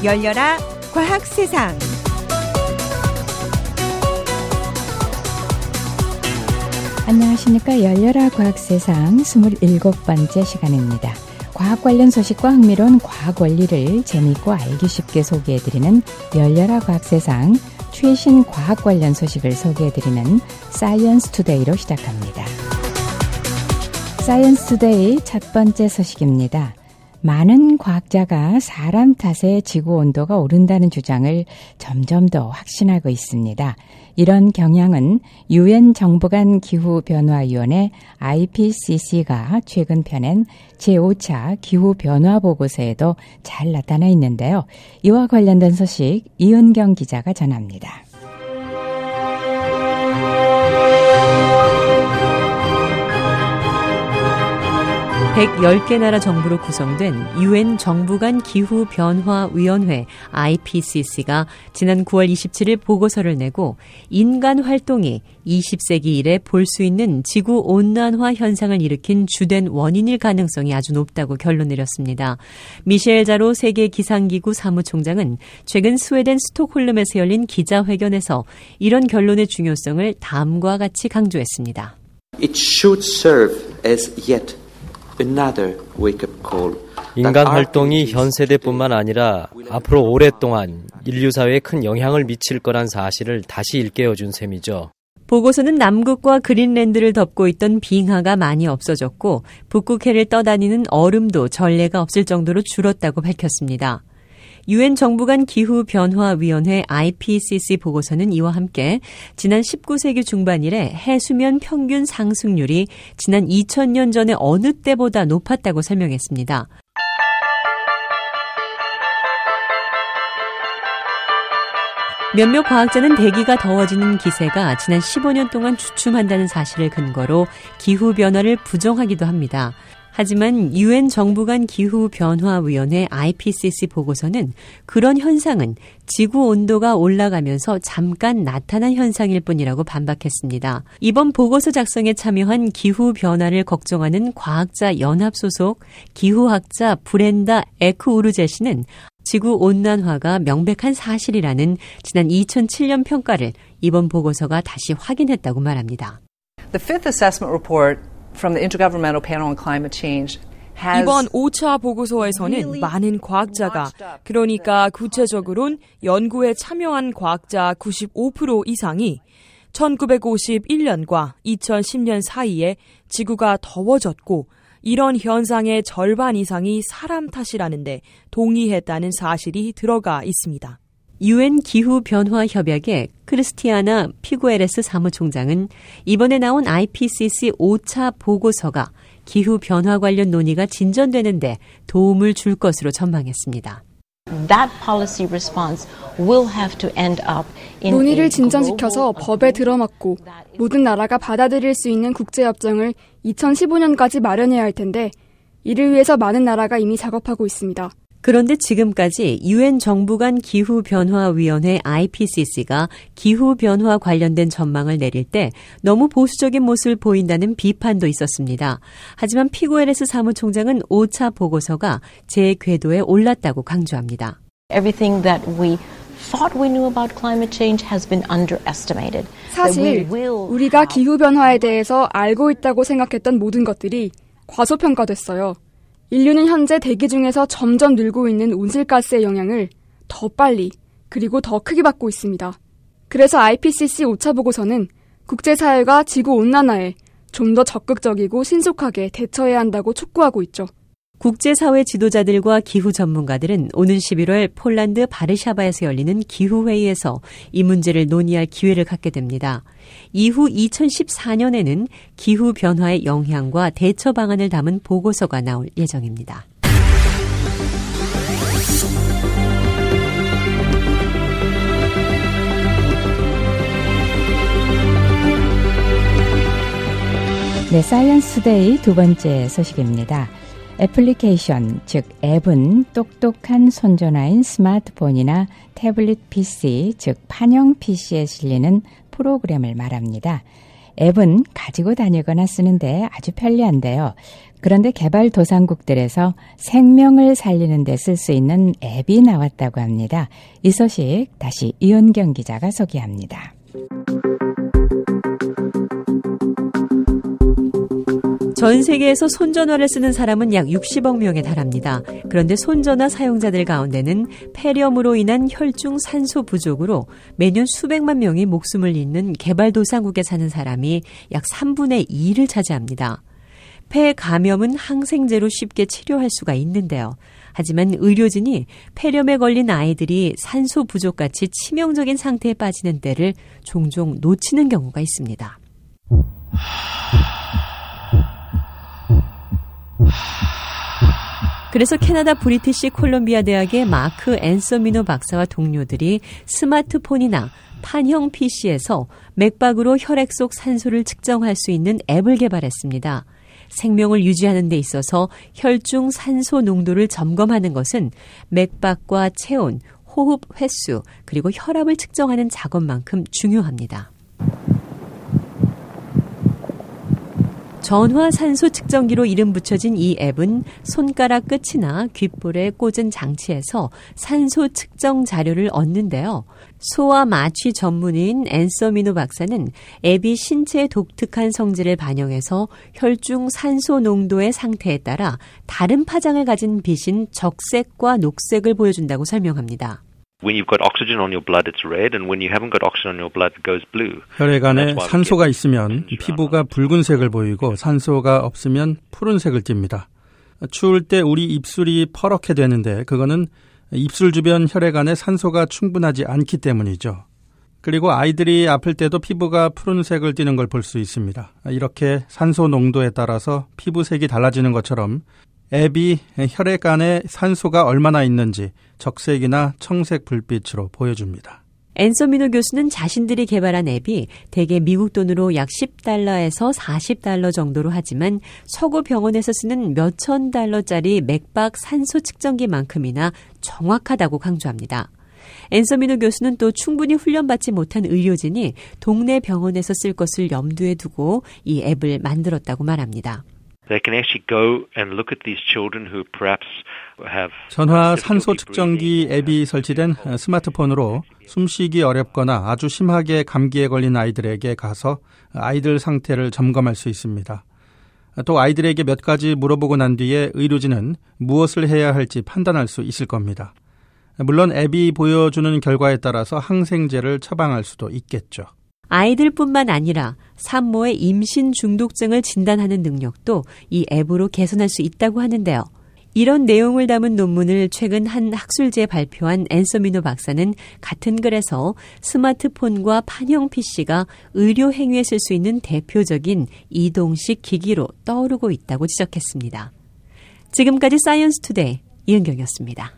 열려라 과학세상. 안녕하십니까. 열려라 과학세상 27번째 시간입니다. 과학 관련 소식과 흥미로운 과학 원리를 재미있고 알기 쉽게 소개해드리는 열려라 과학세상, 최신 과학 관련 소식을 소개해드리는 사이언스 투데이로 시작합니다. 사이언스 투데이 첫 번째 소식입니다. 많은 과학자가 사람 탓에 지구 온도가 오른다는 주장을 점점 더 확신하고 있습니다. 이런 경향은 UN 정부간 기후변화위원회 IPCC가 최근 펴낸 제5차 기후변화 보고서에도 잘 나타나 있는데요. 이와 관련된 소식 이은경 기자가 전합니다. 110개 나라 정부로 구성된 UN 정부간 기후변화위원회 IPCC가 지난 9월 27일 보고서를 내고 인간 활동이 20세기 이래 볼 수 있는 지구온난화 현상을 일으킨 주된 원인일 가능성이 아주 높다고 결론 내렸습니다. 미셸 자로 세계 기상기구 사무총장은 최근 스웨덴 스톡홀름에서 열린 기자회견에서 이런 결론의 중요성을 다음과 같이 강조했습니다. It should serve as yet another wake-up call. 인간 활동이 현 세대뿐만 아니라 앞으로 오랫동안 인류 사회에 큰 영향을 미칠 거란 사실을 다시 일깨워준 셈이죠. 보고서는 남극과 그린랜드를 덮고 있던 빙하가 많이 없어졌고 북극해를 떠다니는 얼음도 전례가 없을 정도로 줄었다고 밝혔습니다. UN 정부간 기후변화위원회 IPCC 보고서는 이와 함께 지난 19세기 중반 이래 해수면 평균 상승률이 지난 2000년 전의 어느 때보다 높았다고 설명했습니다. 몇몇 과학자는 대기가 더워지는 기세가 지난 15년 동안 주춤한다는 사실을 근거로 기후변화를 부정하기도 합니다. 하지만 UN 정부간 기후변화위원회 IPCC 보고서는 그런 현상은 지구 온도가 올라가면서 잠깐 나타난 현상일 뿐이라고 반박했습니다. 이번 보고서 작성에 참여한 기후변화를 걱정하는 과학자 연합 소속 기후학자 브렌다 에크우르제시는 지구온난화가 명백한 사실이라는 지난 2007년 평가를 이번 보고서가 다시 확인했다고 말합니다. The fifth assessment report from the Intergovernmental Panel on Climate Change 이번 5차 보고서에서는 많은 과학자가, 그러니까 구체적으로는 연구에 참여한 과학자 95% 이상이 1951년과 2010년 사이에 지구가 더워졌고 이런 현상의 절반 이상이 사람 탓이라는데 동의했다는 사실이 들어가 있습니다. UN 기후변화협약의 크리스티아나 피구에레스 사무총장은 이번에 나온 IPCC 5차 보고서가 기후변화 관련 논의가 진전되는데 도움을 줄 것으로 전망했습니다. 논의를 진전시켜서 법에 들어맞고 모든 나라가 받아들일 수 있는 국제협정을 2015년까지 마련해야 할 텐데 이를 위해서 많은 나라가 이미 작업하고 있습니다. 그런데 지금까지 UN 정부간 기후변화위원회 IPCC가 기후변화 관련된 전망을 내릴 때 너무 보수적인 모습을 보인다는 비판도 있었습니다. 하지만 피구에레스 사무총장은 5차 보고서가 제 궤도에 올랐다고 강조합니다. Everything that we thought we knew about climate change has been underestimated. 사실 우리가 기후변화에 대해서 알고 있다고 생각했던 모든 것들이 과소평가됐어요. 인류는 현재 대기 중에서 점점 늘고 있는 온실가스의 영향을 더 빨리 그리고 더 크게 받고 있습니다. 그래서 IPCC 5차 보고서는 국제사회가 지구온난화에 좀 더 적극적이고 신속하게 대처해야 한다고 촉구하고 있죠. 국제사회 지도자들과 기후 전문가들은 오는 11월 폴란드 바르샤바에서 열리는 기후회의에서 이 문제를 논의할 기회를 갖게 됩니다. 이후 2014년에는 기후변화의 영향과 대처 방안을 담은 보고서가 나올 예정입니다. 네, 사이언스 투데이 두 번째 소식입니다. 애플리케이션, 즉 앱은 똑똑한 손전화인 스마트폰이나 태블릿 PC, 즉 판형 PC에 실리는 프로그램을 말합니다. 앱은 가지고 다니거나 쓰는데 아주 편리한데요. 그런데 개발도상국들에서 생명을 살리는 데 쓸 수 있는 앱이 나왔다고 합니다. 이 소식 다시 이은경 기자가 소개합니다. 전 세계에서 손전화를 쓰는 사람은 약 60억 명에 달합니다. 그런데 손전화 사용자들 가운데는 폐렴으로 인한 혈중 산소 부족으로 매년 수백만 명이 목숨을 잃는 개발도상국에 사는 사람이 약 3분의 2를 차지합니다. 폐 감염은 항생제로 쉽게 치료할 수가 있는데요. 하지만 의료진이 폐렴에 걸린 아이들이 산소 부족같이 치명적인 상태에 빠지는 때를 종종 놓치는 경우가 있습니다. 그래서 캐나다 브리티시 콜롬비아 대학의 마크 앤서미노 박사와 동료들이 스마트폰이나 판형 PC에서 맥박으로 혈액 속 산소를 측정할 수 있는 앱을 개발했습니다. 생명을 유지하는 데 있어서 혈중 산소 농도를 점검하는 것은 맥박과 체온, 호흡 횟수, 그리고 혈압을 측정하는 작업만큼 중요합니다. 전화산소 측정기로 이름 붙여진 이 앱은 손가락 끝이나 귓볼에 꽂은 장치에서 산소 측정 자료를 얻는데요. 소아 마취 전문의인 앤서미노 박사는 앱이 신체의 독특한 성질을 반영해서 혈중 산소 농도의 상태에 따라 다른 파장을 가진 빛인 적색과 녹색을 보여준다고 설명합니다. When you've got oxygen on your blood, it's red, and when you haven't got oxygen on your blood, it goes blue. 혈액 안에 산소가 있으면 피부가 붉은색을 보이고 산소가 없으면 푸른색을 띱니다. 추울 때 우리 입술이 퍼렇게 되는데 그거는 입술 주변 혈액 안에 산소가 충분하지 않기 때문이죠. 그리고 아이들이 아플 때도 피부가 푸른색을 띠는 걸 볼 수 있습니다. 이렇게 산소 농도에 따라서 피부색이 달라지는 것처럼 앱이 혈액 안에 산소가 얼마나 있는지 적색이나 청색 불빛으로 보여줍니다. 앤서미노 교수는 자신들이 개발한 앱이 대개 미국 돈으로 약 $10에서 $40 정도로 하지만 서구 병원에서 쓰는 몇천 달러짜리 맥박 산소 측정기만큼이나 정확하다고 강조합니다. 앤서미노 교수는 또 충분히 훈련받지 못한 의료진이 동네 병원에서 쓸 것을 염두에 두고 이 앱을 만들었다고 말합니다. They can actually go and look at these children who perhaps have 전화 산소 측정기 앱이 설치된 스마트폰으로 숨쉬기 어렵거나 아주 심하게 감기에 걸린 아이들에게 가서 아이들 상태를 점검할 수 있습니다. 또 아이들에게 몇 가지 물어보고 난 뒤에 의료진은 무엇을 해야 할지 판단할 수 있을 겁니다. 물론 앱이 보여주는 결과에 따라서 항생제를 처방할 수도 있겠죠. 아이들뿐만 아니라 산모의 임신 중독증을 진단하는 능력도 이 앱으로 개선할 수 있다고 하는데요. 이런 내용을 담은 논문을 최근 한 학술지에 발표한 앤서미노 박사는 같은 글에서 스마트폰과 판형 PC가 의료 행위에 쓸 수 있는 대표적인 이동식 기기로 떠오르고 있다고 지적했습니다. 지금까지 사이언스 투데이 이은경이었습니다.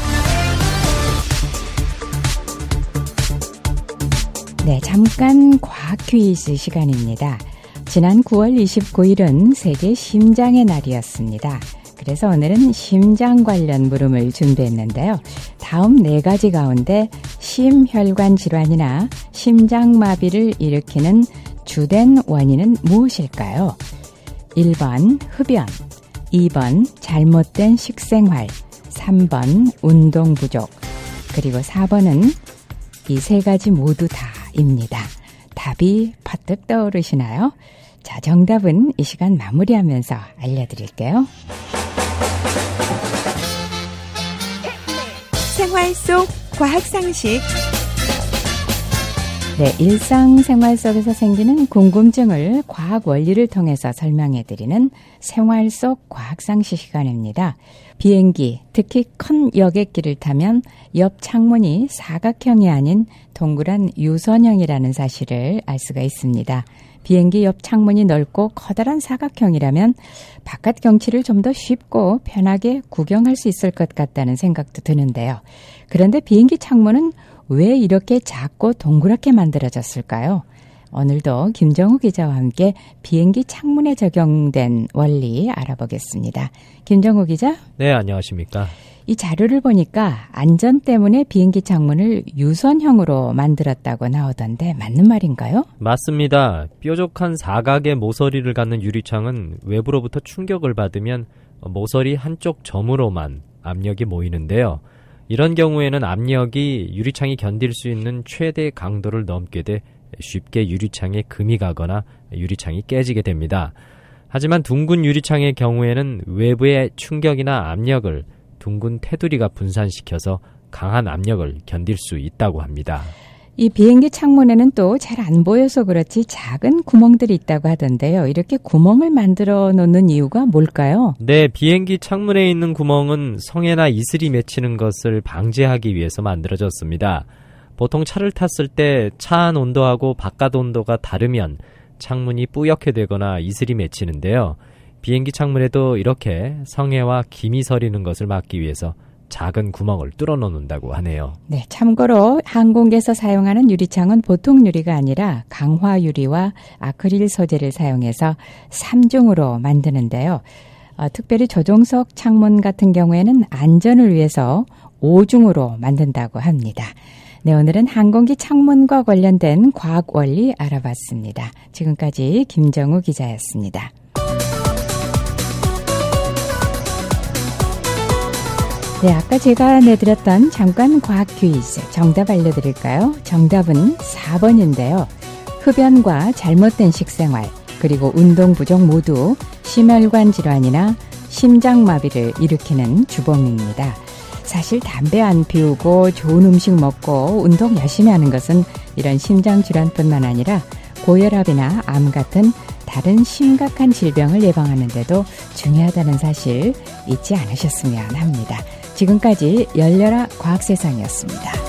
네, 잠깐 과학 퀴즈 시간입니다. 지난 9월 29일은 세계 심장의 날이었습니다. 그래서 오늘은 심장 관련 물음을 준비했는데요. 다음 4가지 가운데 심혈관 질환이나 심장마비를 일으키는 주된 원인은 무엇일까요? 1번 흡연, 2번 잘못된 식생활, 3번 운동 부족, 그리고 4번은 이 3가지 모두 다입니다. 답이 퍼뜩 떠오르시나요? 자, 정답은 이 시간 마무리하면서 알려드릴게요. 생활 속 과학 상식. 네, 일상생활 속에서 생기는 궁금증을 과학 원리를 통해서 설명해드리는 생활 속 과학 상식 시간입니다. 비행기, 특히 큰 여객기를 타면 옆 창문이 사각형이 아닌 동그란 유선형이라는 사실을 알 수가 있습니다. 비행기 옆 창문이 넓고 커다란 사각형이라면 바깥 경치를 좀 더 쉽고 편하게 구경할 수 있을 것 같다는 생각도 드는데요. 그런데 비행기 창문은 왜 이렇게 작고 동그랗게 만들어졌을까요? 오늘도 김정우 기자와 함께 비행기 창문에 적용된 원리 알아보겠습니다. 김정우 기자? 네, 안녕하십니까. 이 자료를 보니까 안전 때문에 비행기 창문을 유선형으로 만들었다고 나오던데 맞는 말인가요? 맞습니다. 뾰족한 사각의 모서리를 갖는 유리창은 외부로부터 충격을 받으면 모서리 한쪽 점으로만 압력이 모이는데요. 이런 경우에는 압력이 유리창이 견딜 수 있는 최대 강도를 넘게 돼 쉽게 유리창에 금이 가거나 유리창이 깨지게 됩니다. 하지만 둥근 유리창의 경우에는 외부의 충격이나 압력을 둥근 테두리가 분산시켜서 강한 압력을 견딜 수 있다고 합니다. 이 비행기 창문에는 또 잘 안 보여서 그렇지 작은 구멍들이 있다고 하던데요. 이렇게 구멍을 만들어 놓는 이유가 뭘까요? 네, 비행기 창문에 있는 구멍은 성에나 이슬이 맺히는 것을 방지하기 위해서 만들어졌습니다. 보통 차를 탔을 때 차 안 온도하고 바깥 온도가 다르면 창문이 뿌옇게 되거나 이슬이 맺히는데요. 비행기 창문에도 이렇게 성에와 김이 서리는 것을 막기 위해서 작은 구멍을 뚫어 놓는다고 하네요. 네, 참고로 항공기에서 사용하는 유리창은 보통 유리가 아니라 강화 유리와 아크릴 소재를 사용해서 3중으로 만드는데요. 특별히 조종석 창문 같은 경우에는 안전을 위해서 5중으로 만든다고 합니다. 네, 오늘은 항공기 창문과 관련된 과학 원리 알아봤습니다. 지금까지 김정우 기자였습니다. 네, 아까 제가 내드렸던 잠깐 과학 퀴즈 정답 알려드릴까요? 정답은 4번인데요. 흡연과 잘못된 식생활 그리고 운동 부족 모두 심혈관 질환이나 심장마비를 일으키는 주범입니다. 사실 담배 안 피우고 좋은 음식 먹고 운동 열심히 하는 것은 이런 심장질환뿐만 아니라 고혈압이나 암 같은 다른 심각한 질병을 예방하는 데도 중요하다는 사실 잊지 않으셨으면 합니다. 지금까지 열려라 과학세상이었습니다.